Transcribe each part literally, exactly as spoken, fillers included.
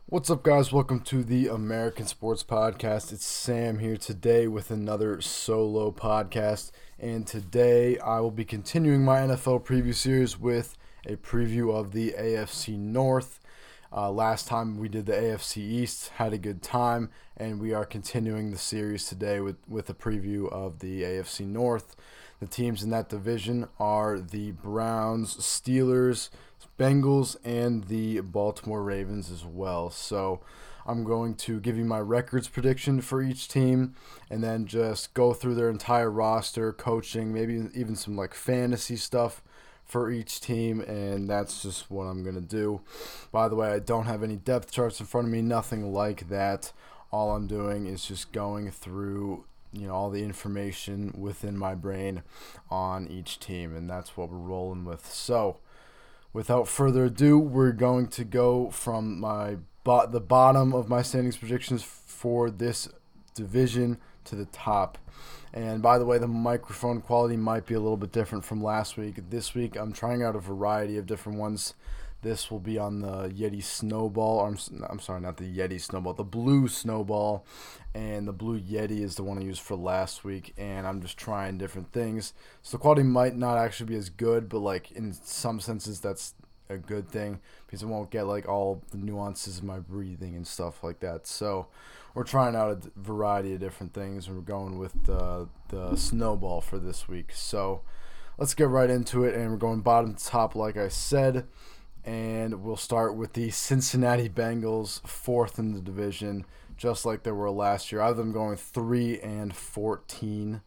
What's up, guys? Welcome to the American Sports Podcast. It's Sam here today with another solo podcast. And today I will be continuing my N F L preview series with a preview of the A F C North. Uh, last time we did the A F C East, had a good time, and we are continuing the series today with, with a preview of the A F C North. The teams in that division are the Browns, Steelers, Bengals, and the Baltimore Ravens as well. So I'm going to give you my records prediction for each team and then just go through their entire roster, coaching, maybe even some like fantasy stuff for each team, and that's just what I'm going to do. By the way, I don't have any depth charts in front of me, nothing like that. All I'm doing is just going through you know all the information within my brain on each team, and that's what we're rolling with. So without further ado, we're going to go from my bo- the bottom of my standings predictions for this division to the top. And by the way, the microphone quality might be a little bit different from last week. This week, I'm trying out a variety of different ones. This will be on the Yeti Snowball. Or I'm, I'm sorry, not the Yeti Snowball. The Blue Snowball. And the Blue Yeti is the one I used for last week. And I'm just trying different things. So the quality might not actually be as good, but like in some senses, that's a good thing because it won't get like all the nuances of my breathing and stuff like that. So we're trying out a variety of different things, and we're going with the, the Snowball for this week. So let's get right into it, and we're going bottom to top like I said. And we'll start with the Cincinnati Bengals, fourth in the division, just like they were last year. I have them going three and fourteen.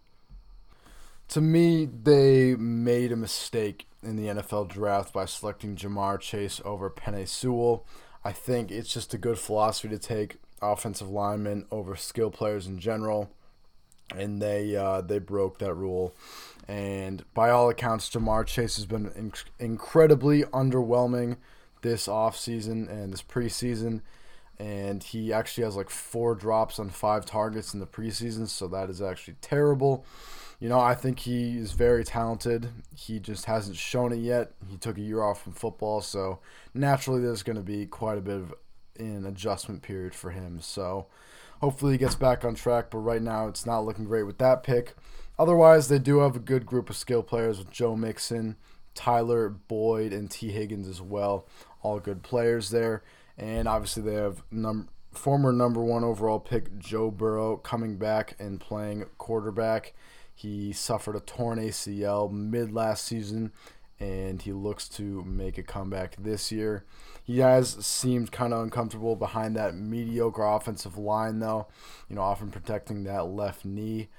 To me, they made a mistake in the N F L draft by selecting Ja'Marr Chase over Penei Sewell. I think it's just a good philosophy to take offensive linemen over skill players in general, and they uh, they broke that rule. And by all accounts, Ja'Marr Chase has been inc- incredibly underwhelming this offseason and this preseason. And he actually has like four drops on five targets in the preseason, so that is actually terrible. You know, I think he is very talented. He just hasn't shown it yet. He took a year off from football, so naturally there's going to be quite a bit of an adjustment period for him. So hopefully he gets back on track, but right now it's not looking great with that pick. Otherwise, they do have a good group of skill players with Joe Mixon, Tyler Boyd, and T. Higgins as well. All good players there. And obviously they have num- former number one overall pick Joe Burrow coming back and playing quarterback. He suffered a torn A C L mid last season, and he looks to make a comeback this year. He has seemed kind of uncomfortable behind that mediocre offensive line, though, you know, often protecting that left knee.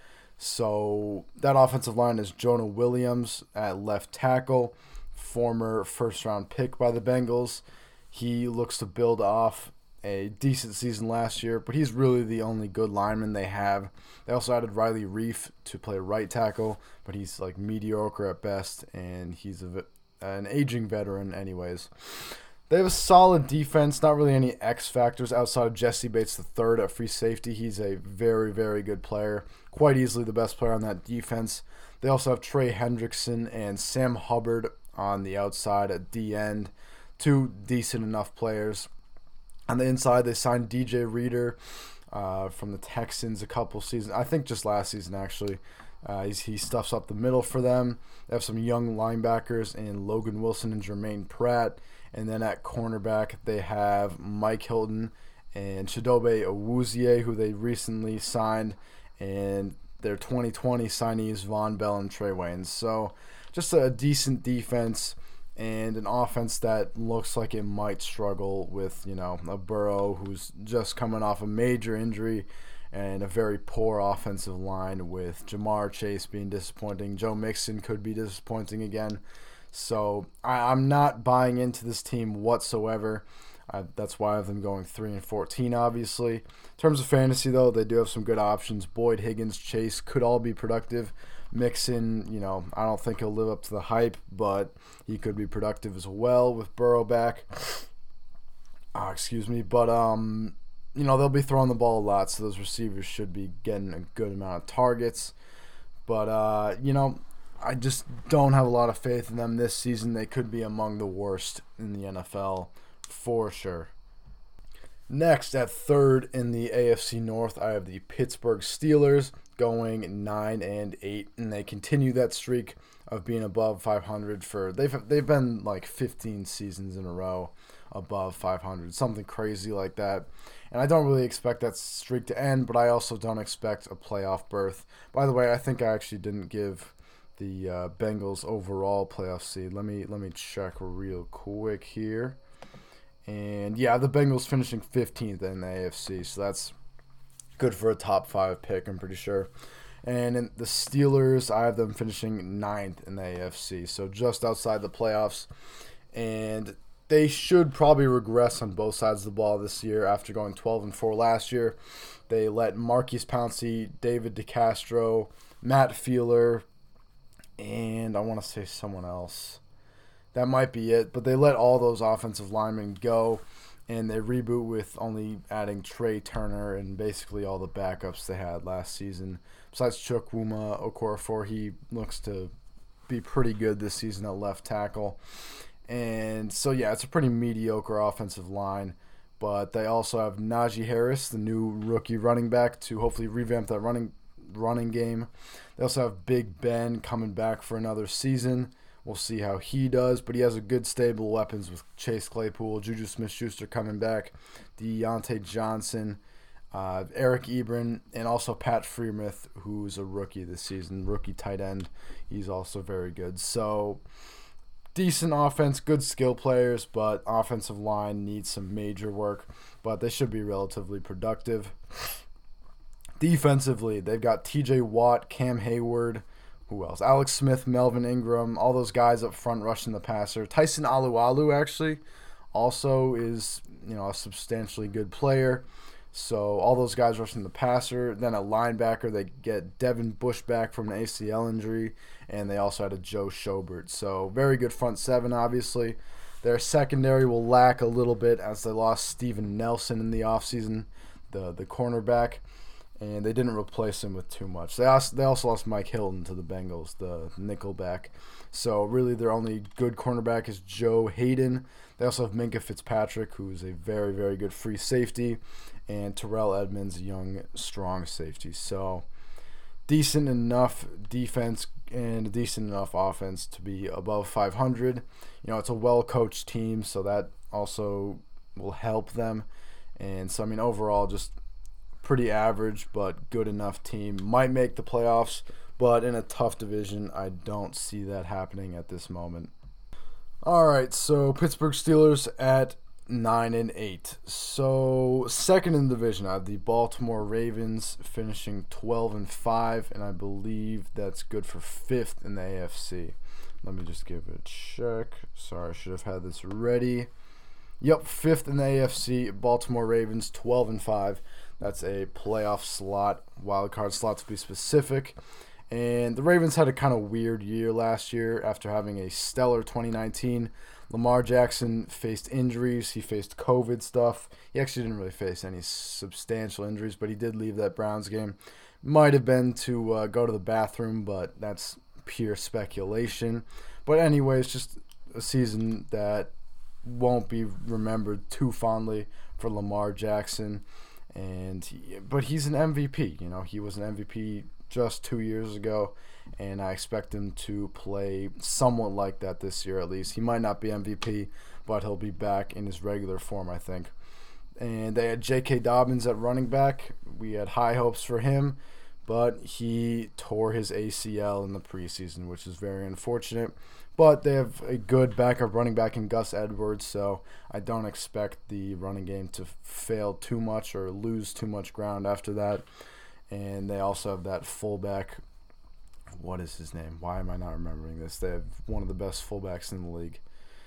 So that offensive line is Jonah Williams at left tackle, former first-round pick by the Bengals. He looks to build off a decent season last year, but he's really the only good lineman they have. They also added Riley Reef to play right tackle, but he's like mediocre at best, and he's a, an aging veteran anyways. They have a solid defense, not really any X factors outside of Jesse Bates the third at free safety. He's a very, very good player, quite easily the best player on that defense. They also have Trey Hendrickson and Sam Hubbard on the outside at D-end, two decent enough players. On the inside, they signed D J Reader uh, from the Texans a couple seasons, I think just last season actually. Uh, he's, he stuffs up the middle for them. They have some young linebackers in Logan Wilson and Jermaine Pratt. And then at cornerback, they have Mike Hilton and Chidobe Awuzie, who they recently signed. And their twenty twenty signees, Von Bell and Trey Waynes. So just a decent defense and an offense that looks like it might struggle with, you know, a Burrow who's just coming off a major injury and a very poor offensive line with Ja'Marr Chase being disappointing. Joe Mixon could be disappointing again. So I, I'm not buying into this team whatsoever. I, that's why I have them going three and fourteen, obviously. In terms of fantasy, though, they do have some good options. Boyd, Higgins, Chase could all be productive. Mixon, you know, I don't think he'll live up to the hype, but he could be productive as well with Burrow back. Oh, excuse me. But, um, you know, they'll be throwing the ball a lot, so those receivers should be getting a good amount of targets. But, uh, you know, I just don't have a lot of faith in them this season. They could be among the worst in the N F L for sure. Next, at third in the A F C North, I have the Pittsburgh Steelers going nine and eight, and they continue that streak of being above five hundred for they've they've been like fifteen seasons in a row above five hundred, something crazy like that. And I don't really expect that streak to end, but I also don't expect a playoff berth. By the way, I think I actually didn't give the uh, Bengals overall playoff seed. Let me let me check real quick here. And yeah, the Bengals finishing fifteenth in the A F C, so that's good for a top five pick, I'm pretty sure. And in the Steelers, I have them finishing ninth in the A F C, so just outside the playoffs. And they should probably regress on both sides of the ball this year after going twelve and four last year. They let Marquise Pouncey, David DeCastro, Matt Fielder, and I want to say someone else. That might be it, but they let all those offensive linemen go, and they reboot with only adding Trey Turner and basically all the backups they had last season. Besides Chukwuma Okorafor, he looks to be pretty good this season at left tackle. And so, yeah, it's a pretty mediocre offensive line, but they also have Najee Harris, the new rookie running back, to hopefully revamp that running running game. They also have Big Ben coming back for another season. We'll see how he does, but he has a good stable of weapons with Chase Claypool, Juju Smith-Schuster coming back, Deontay Johnson, uh, Eric Ebron, and also Pat Freiermuth, who's a rookie this season, rookie tight end. He's also very good. So, decent offense, good skill players, but offensive line needs some major work, but they should be relatively productive. Defensively, they've got T J Watt, Cam Hayward, who else? Alex Smith, Melvin Ingram, all those guys up front rushing the passer. Tyson Alualu actually also is, you know, a substantially good player. So all those guys rushing the passer. Then a linebacker, they get Devin Bush back from an A C L injury, and they also had a Joe Schobert. So very good front seven, obviously. Their secondary will lack a little bit as they lost Steven Nelson in the offseason, the the cornerback. And they didn't replace him with too much. They also, they also lost Mike Hilton to the Bengals, the nickelback. So really their only good cornerback is Joe Hayden. They also have Minkah Fitzpatrick, who's a very, very good free safety, and Terrell Edmonds, a young, strong safety. So decent enough defense and a decent enough offense to be above five hundred. You know, it's a well-coached team, so that also will help them. And so, I mean, overall, just pretty average but good enough team. Might make the playoffs, but in a tough division, I don't see that happening at this moment. All right, so Pittsburgh Steelers at nine and eight. So second in the division, I have the Baltimore Ravens finishing twelve and five, and I believe that's good for fifth in the A F C. Let me just give it a check. Sorry, I should have had this ready. Yep, fifth in the A F C. Baltimore Ravens twelve and five. That's a playoff slot, wild card slot to be specific. And the Ravens had a kind of weird year last year after having a stellar twenty nineteen. Lamar Jackson faced injuries. He faced COVID stuff. He actually didn't really face any substantial injuries, but he did leave that Browns game. Might have been to uh, go to the bathroom, but that's pure speculation. But anyways, just a season that won't be remembered too fondly for Lamar Jackson. And he, but he's an M V P. You know, he was an M V P just two years ago, and I expect him to play somewhat like that this year at least. He might not be M V P, but he'll be back in his regular form, I think. And they had J K. Dobbins at running back. We had high hopes for him, but he tore his A C L in the preseason, which is very unfortunate. But they have a good backup running back in Gus Edwards, so I don't expect the running game to fail too much or lose too much ground after that. And they also have that fullback. What is his name? Why am I not remembering this? They have one of the best fullbacks in the league.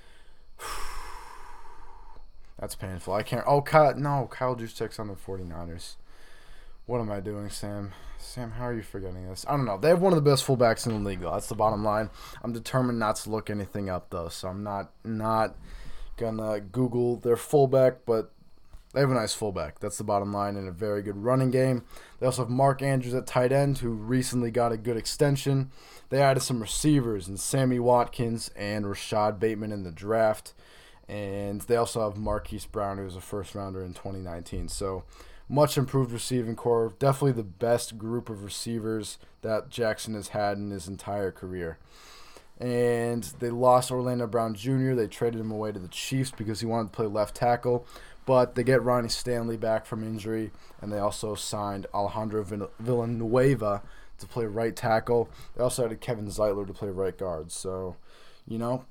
That's painful. I can't. Oh, Kyle, no. Kyle Juszczyk's on the 49ers. What am I doing, Sam? Sam, how are you forgetting this? I don't know. They have one of the best fullbacks in the league, though. That's the bottom line. I'm determined not to look anything up, though, so I'm not not going to Google their fullback, but they have a nice fullback. That's the bottom line, and a very good running game. They also have Mark Andrews at tight end, who recently got a good extension. They added some receivers, and Sammy Watkins and Rashad Bateman in the draft. And they also have Marquise Brown, who was a first rounder in twenty nineteen. So much improved receiving core. Definitely the best group of receivers that Jackson has had in his entire career. And they lost Orlando Brown Junior They traded him away to the Chiefs because he wanted to play left tackle. But they get Ronnie Stanley back from injury, and they also signed Alejandro Villanueva to play right tackle. They also added Kevin Zeitler to play right guard. So, you know,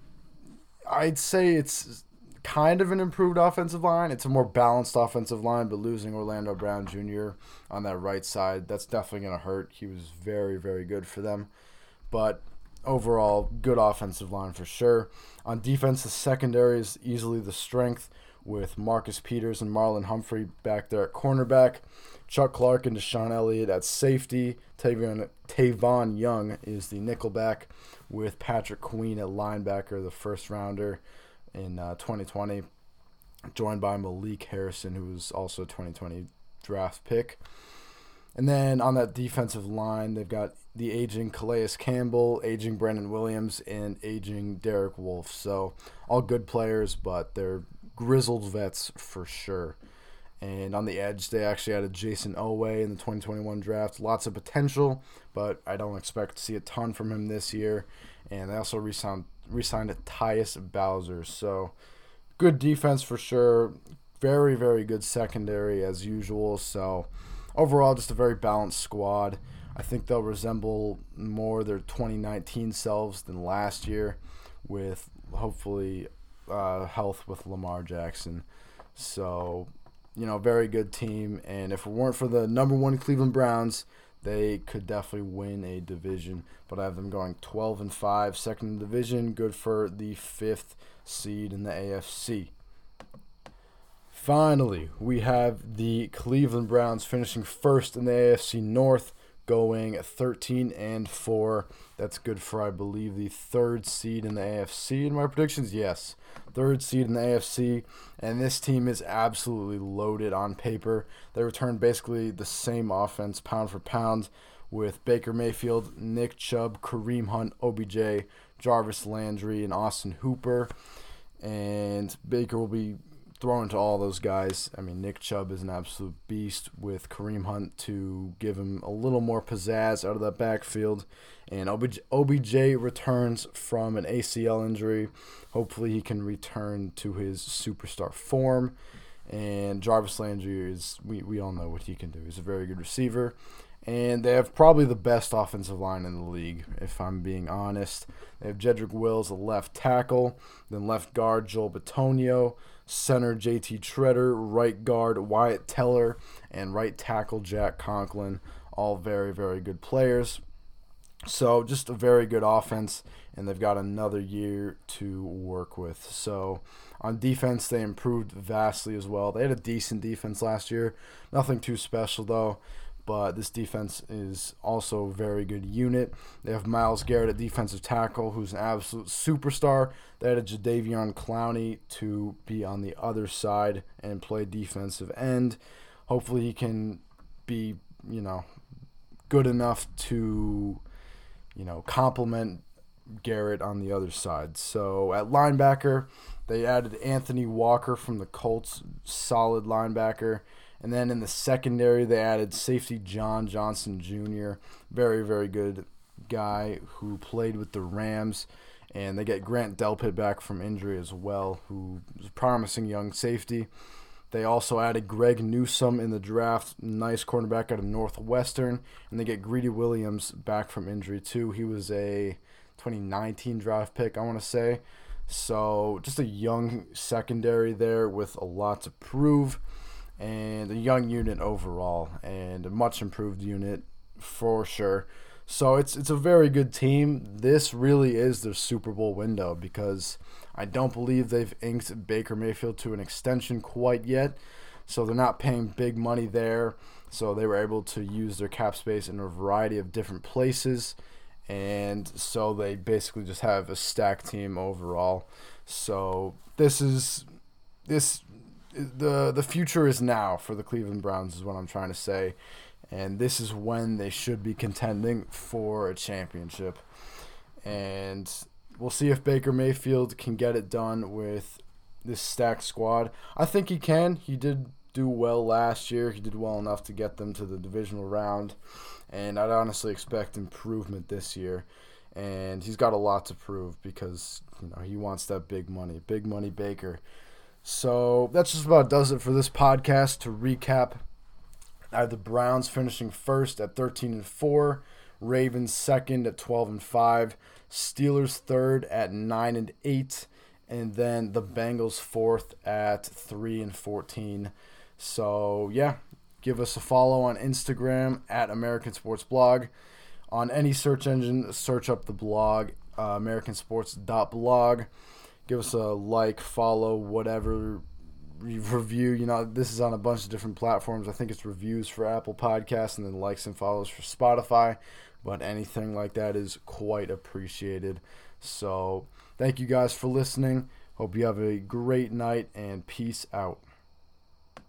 I'd say it's kind of an improved offensive line. It's a more balanced offensive line, but losing Orlando Brown Junior on that right side, that's definitely going to hurt. He was very, very good for them. But overall, good offensive line for sure. On defense, the secondary is easily the strength, with Marcus Peters and Marlon Humphrey back there at cornerback, Chuck Clark and Deshaun Elliott at safety, Tavon, Tavon Young is the nickelback, with Patrick Queen at linebacker, the first rounder in uh, twenty twenty, joined by Malik Harrison, who was also a twenty twenty draft pick. And then on that defensive line, they've got the aging Calais Campbell, aging Brandon Williams, and aging Derek Wolfe. So all good players, but they're grizzled vets for sure. And on the edge, they actually added Jason Oweh in the twenty twenty-one draft. Lots of potential, but I don't expect to see a ton from him this year. And they also re-signed, re-signed Tyus Bowser. So good defense for sure. Very, very good secondary as usual. So overall, just a very balanced squad. I think they'll resemble more their twenty nineteen selves than last year, with hopefully uh, health with Lamar Jackson. So, you know, very good team. And if it weren't for the number one Cleveland Browns, they could definitely win a division. But I have them going twelve and five, second in the division, good for the fifth seed in the A F C. Finally, we have the Cleveland Browns finishing first in the A F C North, going thirteen and four. That's good for, I believe, the third seed in the A F C in my predictions. Yes, third seed in the A F C, and this team is absolutely loaded on paper. They return basically the same offense pound for pound, with Baker Mayfield, Nick Chubb, Kareem Hunt, O B J, Jarvis Landry, and Austin Hooper. And Baker will be thrown to all those guys. I mean, Nick Chubb is an absolute beast, with Kareem Hunt to give him a little more pizzazz out of that backfield. And O B J, O B J returns from an A C L injury. Hopefully he can return to his superstar form. And Jarvis Landry is, we, we all know what he can do. He's a very good receiver. And they have probably the best offensive line in the league, if I'm being honest. They have Jedrick Wills, a left tackle, then left guard Joel Bitonio, center J T Treader, right guard Wyatt Teller, and right tackle Jack Conklin. All very, very good players. So just a very good offense, and they've got another year to work with. So on defense, they improved vastly as well. They had a decent defense last year. Nothing too special, though. But this defense is also a very good unit. They have Myles Garrett at defensive tackle, who's an absolute superstar. They added Jadeveon Clowney to be on the other side and play defensive end. Hopefully he can be, you know, good enough to, you know, complement Garrett on the other side. So at linebacker, they added Anthony Walker from the Colts, solid linebacker. And then in the secondary, they added safety John Johnson Junior Very, very good guy who played with the Rams. And they get Grant Delpit back from injury as well, who is a promising young safety. They also added Greg Newsome in the draft, nice cornerback out of Northwestern. And they get Greedy Williams back from injury too. He was a twenty nineteen draft pick, I want to say. So just a young secondary there with a lot to prove. And a young unit overall, and a much improved unit for sure. So it's it's a very good team. This really is their Super Bowl window, because I don't believe they've inked Baker Mayfield to an extension quite yet. So they're not paying big money there. So they were able to use their cap space in a variety of different places. And so they basically just have a stacked team overall. So this is this the the future is now for the Cleveland Browns, is what I'm trying to say. And this is when they should be contending for a championship. And we'll see if Baker Mayfield can get it done with this stacked squad. I think he can. He did do well last year. He did well enough to get them to the divisional round, and I'd honestly expect improvement this year. And he's got a lot to prove because, you know, he wants that big money, big money Baker. So that's just about does it for this podcast. To recap, I have the Browns finishing first at thirteen and four, Ravens second at twelve and five, Steelers third at nine and eight, and then the Bengals fourth at three and fourteen. So yeah, give us a follow on Instagram at American Sports Blog. On any search engine, search up the blog, uh, american sports dot blog. Give us a like, follow, whatever, review. You know, this is on a bunch of different platforms. I think it's reviews for Apple Podcasts and then likes and follows for Spotify. But anything like that is quite appreciated. So thank you guys for listening. Hope you have a great night, and peace out.